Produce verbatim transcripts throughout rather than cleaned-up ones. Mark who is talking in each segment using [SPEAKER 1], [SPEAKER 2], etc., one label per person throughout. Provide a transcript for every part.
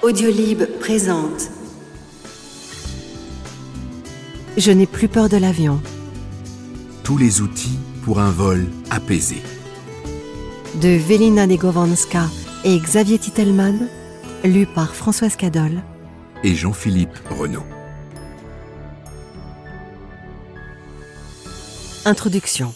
[SPEAKER 1] Audiolib présente.
[SPEAKER 2] Je n'ai plus peur de l'avion.
[SPEAKER 3] Tous les outils pour un vol apaisé.
[SPEAKER 2] De Velina Negovanska et Xavier Titelman, lu par Françoise Cadol
[SPEAKER 3] Et Jean-Philippe Renaud.
[SPEAKER 2] Introduction.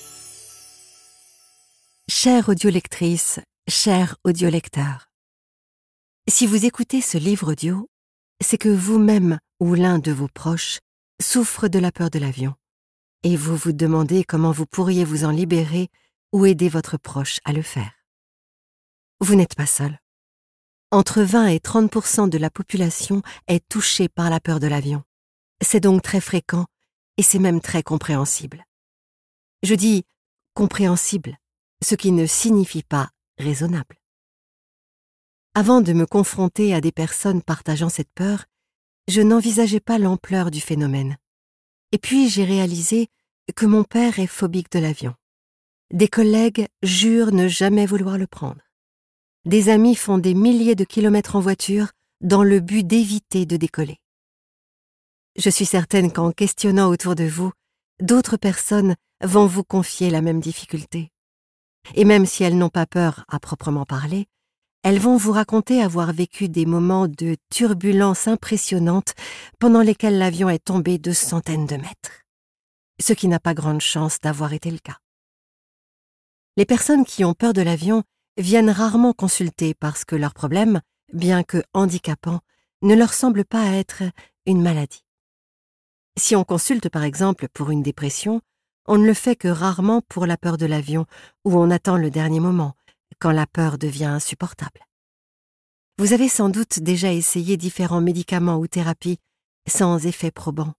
[SPEAKER 2] Chère audiolectrice, cher audiolecteur, si vous écoutez ce livre audio, c'est que vous-même ou l'un de vos proches souffre de la peur de l'avion et vous vous demandez comment vous pourriez vous en libérer ou aider votre proche à le faire. Vous n'êtes pas seul. Entre vingt et trente pour cent de la population est touchée par la peur de l'avion. C'est donc très fréquent et c'est même très compréhensible. Je dis compréhensible, ce qui ne signifie pas raisonnable. Avant de me confronter à des personnes partageant cette peur, je n'envisageais pas l'ampleur du phénomène. Et puis j'ai réalisé que mon père est phobique de l'avion. Des collègues jurent ne jamais vouloir le prendre. Des amis font des milliers de kilomètres en voiture dans le but d'éviter de décoller. Je suis certaine qu'en questionnant autour de vous, d'autres personnes vont vous confier la même difficulté. Et même si elles n'ont pas peur à proprement parler, elles vont vous raconter avoir vécu des moments de turbulence impressionnantes pendant lesquels l'avion est tombé de centaines de mètres. Ce qui n'a pas grande chance d'avoir été le cas. Les personnes qui ont peur de l'avion viennent rarement consulter parce que leur problème, bien que handicapant, ne leur semble pas être une maladie. Si on consulte par exemple pour une dépression, on ne le fait que rarement pour la peur de l'avion où on attend le dernier moment, quand la peur devient insupportable. Vous avez sans doute déjà essayé différents médicaments ou thérapies sans effet probant.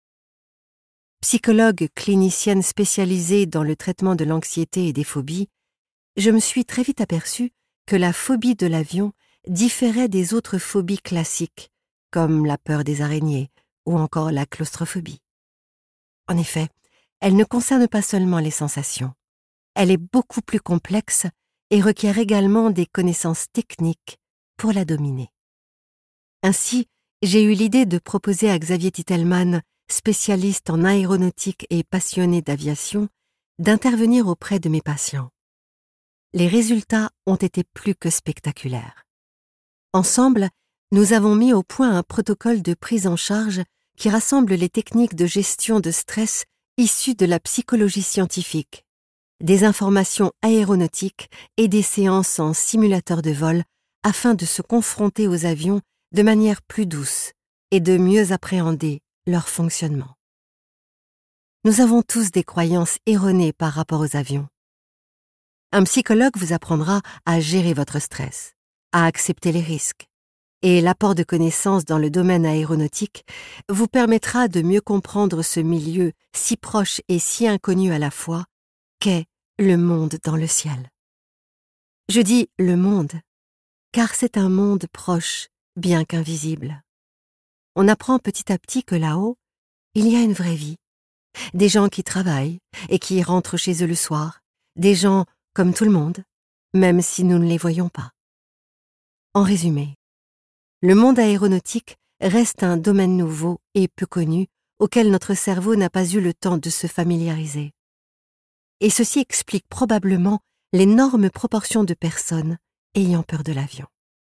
[SPEAKER 2] Psychologue clinicienne spécialisée dans le traitement de l'anxiété et des phobies, je me suis très vite aperçue que la phobie de l'avion différait des autres phobies classiques, comme la peur des araignées ou encore la claustrophobie. En effet, elle ne concerne pas seulement les sensations. Elle est beaucoup plus complexe et requiert également des connaissances techniques pour la dominer. Ainsi, j'ai eu l'idée de proposer à Xavier Titelman, spécialiste en aéronautique et passionné d'aviation, d'intervenir auprès de mes patients. Les résultats ont été plus que spectaculaires. Ensemble, nous avons mis au point un protocole de prise en charge qui rassemble les techniques de gestion de stress issues de la psychologie scientifique, des informations aéronautiques et des séances en simulateur de vol afin de se confronter aux avions de manière plus douce et de mieux appréhender leur fonctionnement. Nous avons tous des croyances erronées par rapport aux avions. Un psychologue vous apprendra à gérer votre stress, à accepter les risques, et l'apport de connaissances dans le domaine aéronautique vous permettra de mieux comprendre ce milieu si proche et si inconnu à la fois qu'est le monde dans le ciel. Je dis le monde, car c'est un monde proche, bien qu'invisible. On apprend petit à petit que là-haut, il y a une vraie vie. Des gens qui travaillent et qui rentrent chez eux le soir. Des gens comme tout le monde, même si nous ne les voyons pas. En résumé, le monde aéronautique reste un domaine nouveau et peu connu auquel notre cerveau n'a pas eu le temps de se familiariser. Et ceci explique probablement l'énorme proportion de personnes ayant peur de l'avion.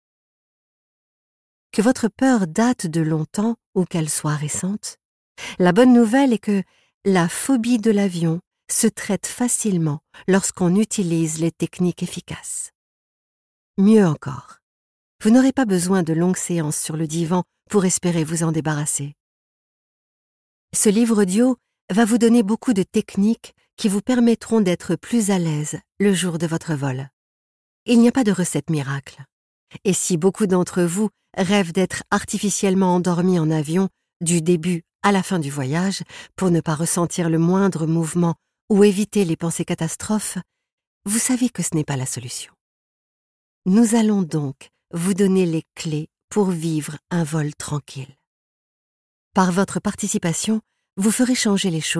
[SPEAKER 2] Que votre peur date de longtemps ou qu'elle soit récente, la bonne nouvelle est que la phobie de l'avion se traite facilement lorsqu'on utilise les techniques efficaces. Mieux encore, vous n'aurez pas besoin de longues séances sur le divan pour espérer vous en débarrasser. Ce livre audio va vous donner beaucoup de techniques qui vous permettront d'être plus à l'aise le jour de votre vol. Il n'y a pas de recette miracle. Et si beaucoup d'entre vous rêvent d'être artificiellement endormis en avion du début à la fin du voyage pour ne pas ressentir le moindre mouvement ou éviter les pensées catastrophes, vous savez que ce n'est pas la solution. Nous allons donc vous donner les clés pour vivre un vol tranquille. Par votre participation, vous ferez changer les choses